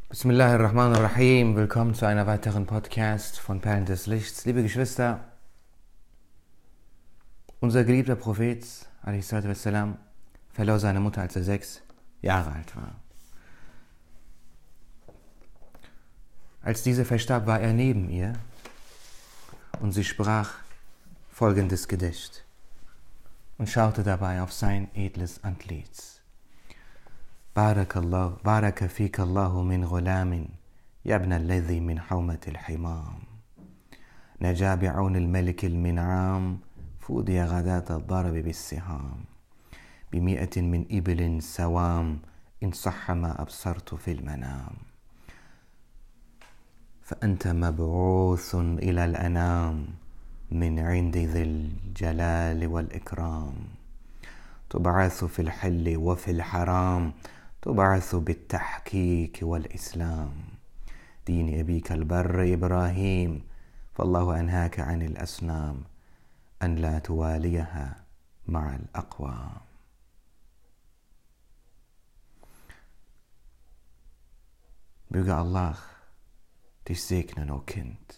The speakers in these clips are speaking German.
Bismillahirrahmanirrahim. Willkommen zu einer weiteren Podcast von Perlen des Lichts. Liebe Geschwister, unser geliebter Prophet a.s. verlor seine Mutter, als er 6 Jahre alt war. Als diese verstarb, war er neben ihr und sie sprach folgendes Gedicht und schaute dabei auf sein edles Antlitz. بارك فيك الله من غلام يا ابن الذي من حومة الحمام نجا بعون الملك المنعام فودي غداة الضرب بالسهام ب100 من إبل سوام إن صح ما أبصرت في المنام فأنت مبعوث إلى الأنام من عند ذي الجلال والإكرام تبعث في الحل وفي الحرام تبعث بالتحقيق والإسلام دين أبيك البر إبراهيم فالله أنهاك عن الأصنام أن لا تواليها مع الأقوام. Möge Allah dich segnen, o Kind,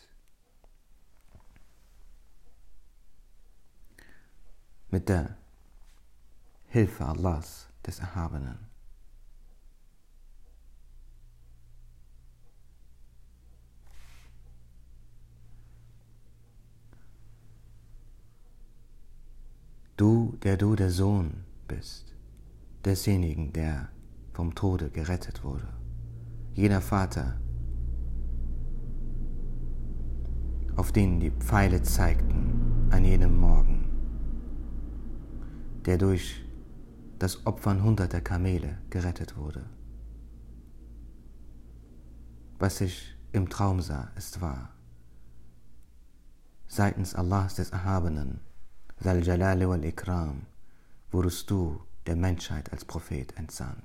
mit der Hilfe Allahs des Erhabenen. Du der Sohn bist, desjenigen, der vom Tode gerettet wurde. Jener Vater, auf den die Pfeile zeigten an jenem Morgen, der durch das Opfern hunderter Kamele gerettet wurde. Was ich im Traum sah, ist wahr. Seitens Allahs des Erhabenen, Zal Jalali wal Ikram, wurdest du der Menschheit als Prophet entsandt.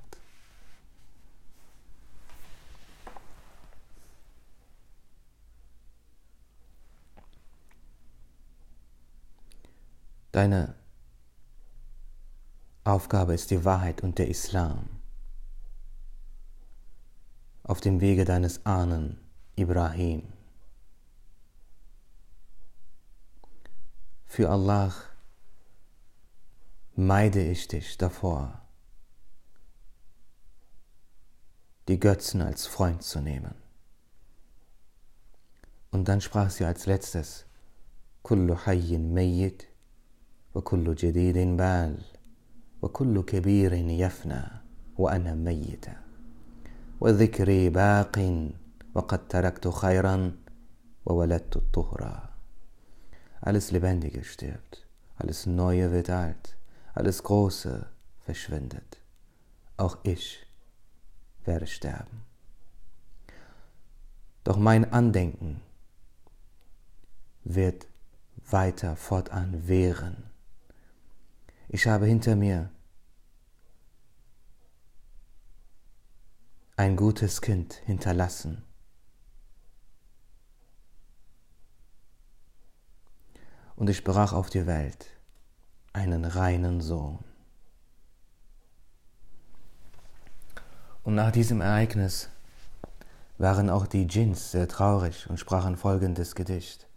Deine Aufgabe ist die Wahrheit und der Islam. Auf dem Wege deines Ahnen Ibrahim. Für Allah meide ich dich davor, die Götzen als Freund zu nehmen. Und dann sprach sie als letztes: Kullu hayyin mayyit wa kullu jadidin bal wa kullu kabirin yafna wa ana mayyita wa dhikri baqin wa qad taraktu khayran wa waladtu tuhra. Alles Lebendige stirbt, alles Neue wird alt, alles Große verschwindet. Auch ich werde sterben. Doch mein Andenken wird weiter fortan währen. Ich habe hinter mir ein gutes Kind hinterlassen. Und ich brach auf die Welt einen reinen Sohn. Und nach diesem Ereignis waren auch die Dschinns sehr traurig und sprachen folgendes Gedicht: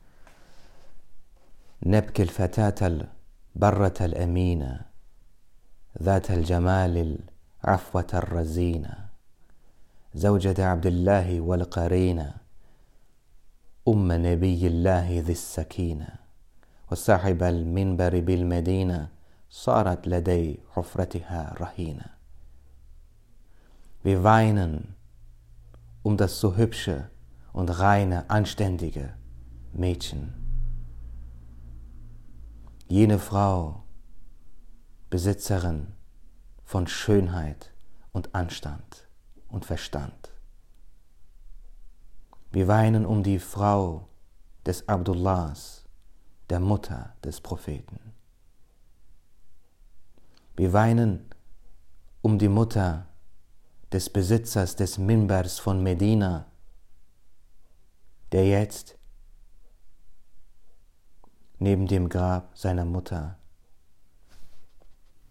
نبكي الفتاة البرة الأمينة ذات الجمال العفوة الرزينة زوجة عبد الله والقرينة أم نبي الله ذي السكينة وصاحب المنبر بالمدينة صارت لدي حفرتها رهينة. Wir weinen das so hübsche und reine, anständige Mädchen. Jene Frau, Besitzerin von Schönheit und Anstand und Verstand. Wir weinen die Frau des Abdullahs, der Mutter des Propheten. Wir weinen die Mutter des Besitzers des Minbars von Medina, der jetzt neben dem Grab seiner Mutter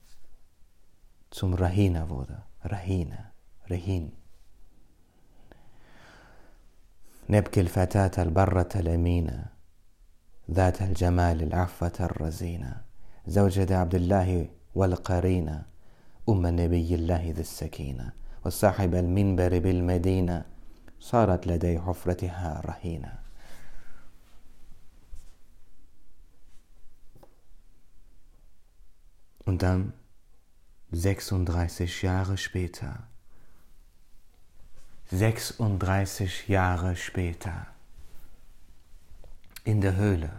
zum Rahina wurde. Rahin. نبكي الفتاة البرة الأمينة ذات الجمال العفة الرزينة زوجة عبد الله والقرينة أم نبي الله ذي السكينة وصاحب المنبر بالمدينة صارت لدي حفرتها رهينة. Und dann 36 Jahre später, 36 Jahre später, in der Höhle,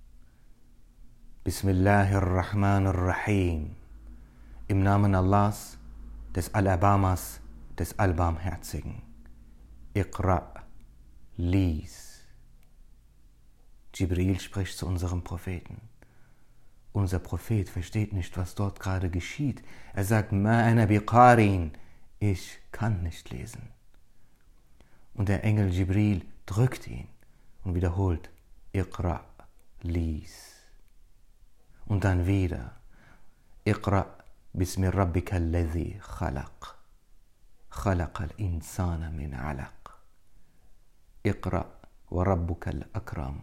Bismillahirrahmanirrahim, im Namen Allahs, des Allerbarmers, des Allbarmherzigen. Iqra, lies. Jibril spricht zu unserem Propheten. Unser Prophet versteht nicht, was dort gerade geschieht. Er sagt, Ma ana biqarin, ich kann nicht lesen. Und der Engel Jibril drückt ihn und wiederholt, Iqra, lies. Und dann wieder, Iqra, bismi rabbika alladhi khalaq. خلق الإنسان من علق اقرأ وربك الأكرم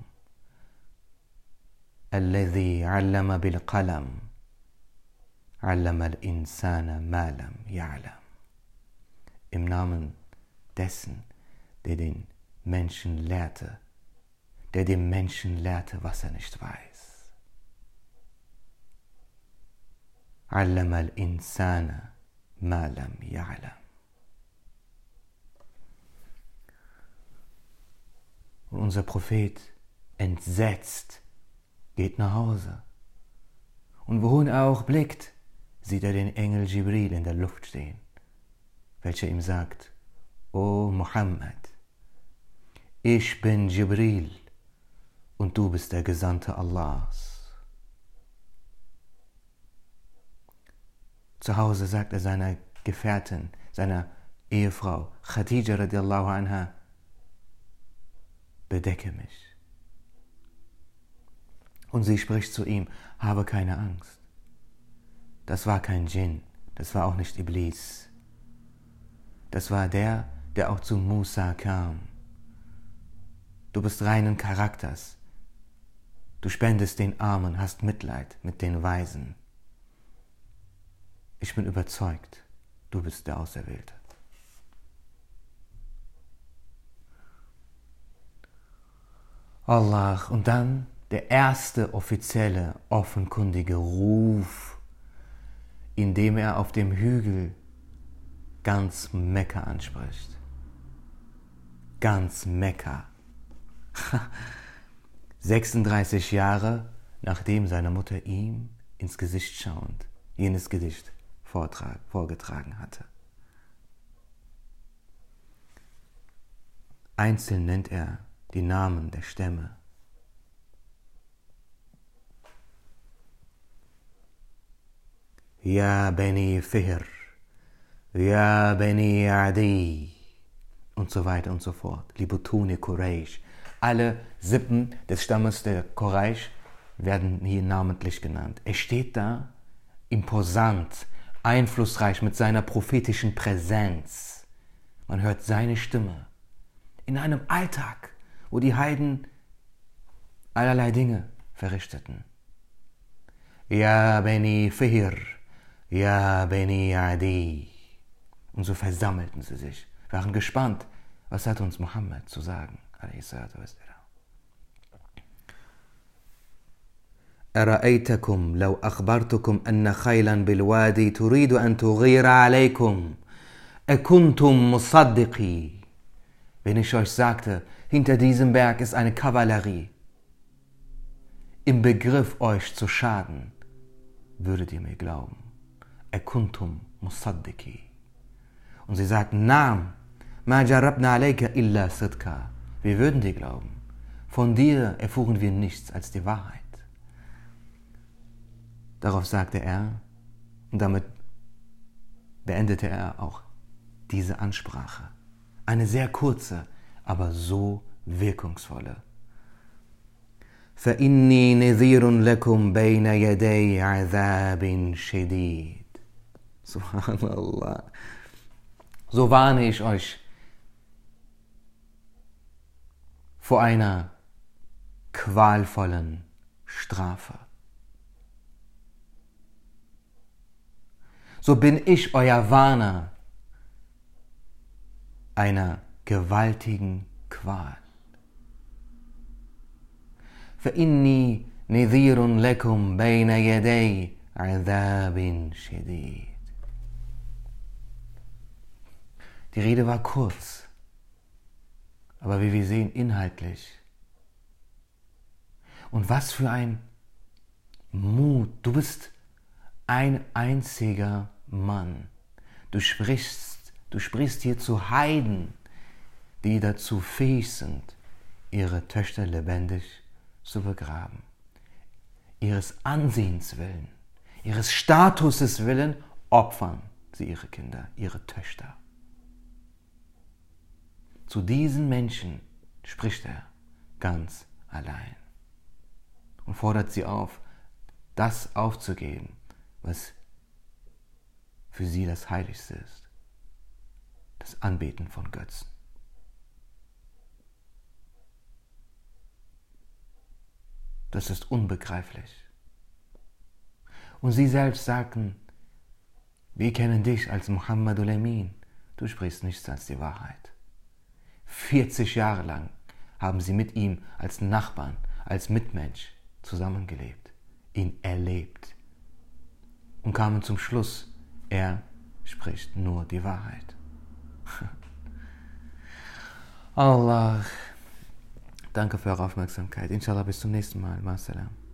الذي علم بالقلم علم الإنسان ما لم يعلم. Im Namen dessen, der den Menschen lehrte, der dem Menschen lehrte, was er nicht weiß. علم الإنسان ما لم يعلم. Und unser Prophet, entsetzt, geht nach Hause. Und wohin er auch blickt, sieht er den Engel Jibril in der Luft stehen, welcher ihm sagt, O Muhammad, ich bin Jibril und du bist der Gesandte Allahs. Zu Hause sagt er seiner Gefährtin, seiner Ehefrau, Khadija radiallahu anha, bedecke mich. Und sie spricht zu ihm, habe keine Angst. Das war kein Djinn, das war auch nicht Iblis. Das war der auch zu Musa kam. Du bist reinen Charakters. Du spendest den Armen, hast Mitleid mit den Weisen. Ich bin überzeugt, du bist der Auserwählte. Allah, und dann der erste offizielle, offenkundige Ruf, indem er auf dem Hügel ganz Mekka anspricht. Ganz Mekka. 36 Jahre, nachdem seine Mutter ihm ins Gesicht schauend jenes Gedicht vorgetragen hatte. Einzeln nennt er die Namen der Stämme. Ja Beni Fihr, Ja Beni Adi und so weiter und so fort. Libutuni Quraysh. Alle Sippen des Stammes der Quraysh werden hier namentlich genannt. Er steht da, imposant, einflussreich mit seiner prophetischen Präsenz. Man hört seine Stimme in einem Alltag, wo die Heiden allerlei Dinge verrichteten. Ja Beni Fihr, Ja Beni Adi. Und so versammelten sie sich, waren gespannt, was hat uns Mohammed zu sagen. أرأيتكم لو أخبرتكم أن خيلا بالوادي تريد أن تغير عليكم أكنتم مصدقي. Wenn ich euch sagte, hinter diesem Berg ist eine Kavallerie, im Begriff euch zu schaden, würdet ihr mir glauben. Akuntum musaddiqi. Und sie sagten, Naam, ma jarabna alayka illa sidka. Wir würden dir glauben. Von dir erfuhren wir nichts als die Wahrheit. Darauf sagte er, und damit beendete er auch diese Ansprache. Eine sehr kurze, aber so wirkungsvolle. فَإِنِّي نَذِيرٌ لَكُمْ بَيْنَ يَدَيْ عَذَابٍ شَدِيدٍ. Subhanallah. So warne ich euch vor einer qualvollen Strafe. So bin ich euer Warner einer gewaltigen Qual. فإني نذير لكم بين يدي عذاب شديد. Die Rede war kurz, aber wie wir sehen, inhaltlich. Und was für ein Mut. Du bist ein einziger Mann. Du sprichst hier zu Heiden, die dazu fähig sind, ihre Töchter lebendig zu begraben. Ihres Ansehens willen, ihres Statuses willen opfern sie ihre Kinder, ihre Töchter. Zu diesen Menschen spricht er ganz allein und fordert sie auf, das aufzugeben, was für sie das Heiligste ist, das Anbeten von Götzen. Das ist unbegreiflich. Und sie selbst sagten, wir kennen dich als Muhammadul Amin, du sprichst nichts als die Wahrheit. 40 Jahre lang haben sie mit ihm als Nachbarn, als Mitmensch zusammengelebt, ihn erlebt und kamen zum Schluss, er spricht nur die Wahrheit. Allah, danke für eure Aufmerksamkeit. Inshallah, bis zum nächsten Mal. Ma salam.